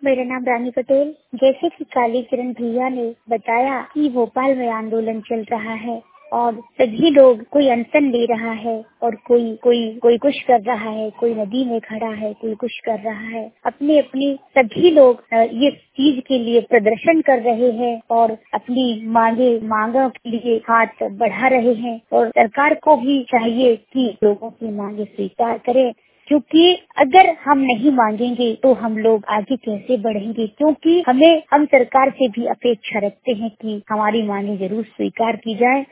मेरा नाम रानी पटेल। जैसे कि काली किरण भैया ने बताया कि भोपाल में आंदोलन चल रहा है और सभी लोग, कोई अनशन ले रहा है और कोई कुछ कर रहा है, कोई नदी में खड़ा है, कोई कुछ कर रहा है। अपने अपने सभी लोग ये चीज के लिए प्रदर्शन कर रहे हैं और अपनी मांगों के लिए हाथ बढ़ा रहे हैं और सरकार को भी चाहिए कि लोगों की मांगे स्वीकार करे, क्योंकि अगर हम नहीं मांगेंगे तो हम लोग आगे कैसे बढ़ेंगे। क्योंकि हम सरकार से भी अपेक्षा रखते हैं कि हमारी मांगे जरूर स्वीकार की जाए।